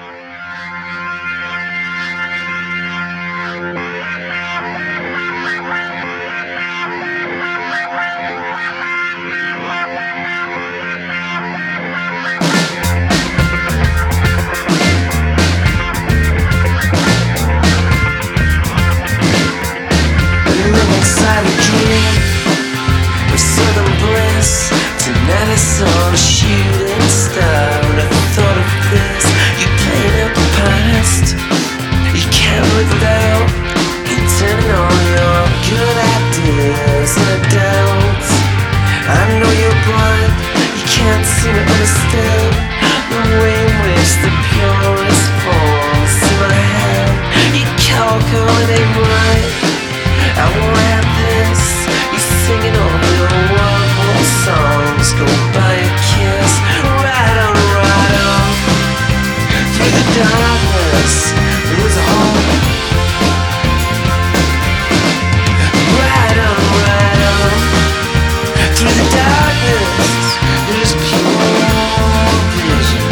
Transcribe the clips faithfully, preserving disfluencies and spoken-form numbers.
On a shooting star, never thought of this. You playing out the past. You can't live without turning on your good ideas and doubts. I know you're blind, you can't seem to understand the way in which the purest forms in my hand. You calculate it ain't right. I won't have this. You singing all your World War songs. Go buy a kiss. Right on, right on. Through the darkness, there was a hole. Right on, right on. Through the darkness, there's pure vision.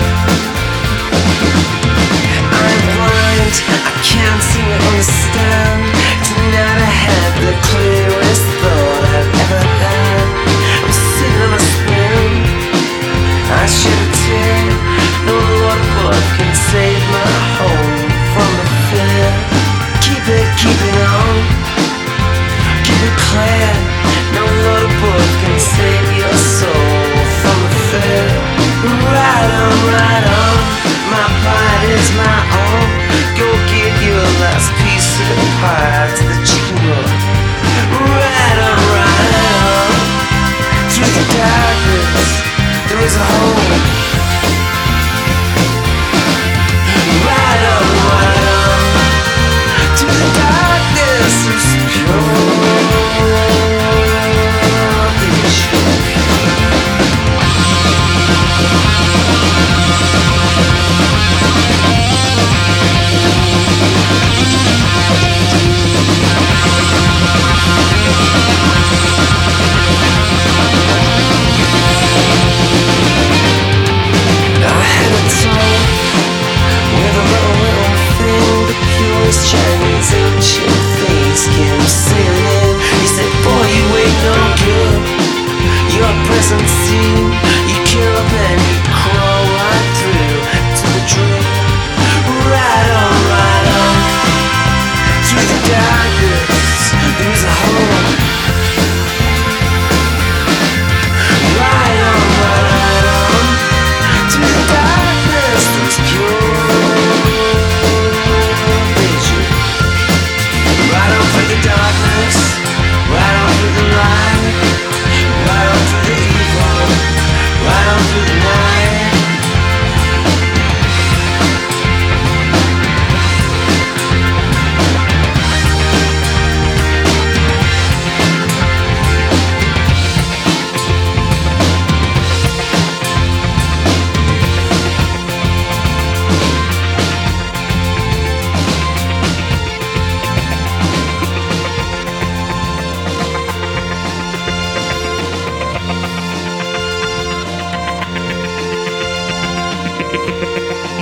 I'm blind, I can't seem to understand. Tonight I had the clearest thought I've ever had. I'm sitting on a spoon, I shed a tear. No water book can save my home from the fear. Keep it, keep it on, keep it clear. No water book can save your soul from the fear. Right on, right on, my pride is my own. Go give your last piece of the pie to the chicken roll. Right on, right on. Through the darkness, there is a hole. Right on, right on. Through the darkness, there's pure vision. I had a talk with a little, little thing. The purest Chinese ancient face came sailing in. He said, boy, you ain't no good. Your present scene, you kill up and you crawl right through to the dream. Right on, right on. Through the darkness, there's a hole. Right on, right on. Through the darkness, there's pure vision. Right on through the darkness, right on through the light, right on through the evil, right on through the night. Thank you.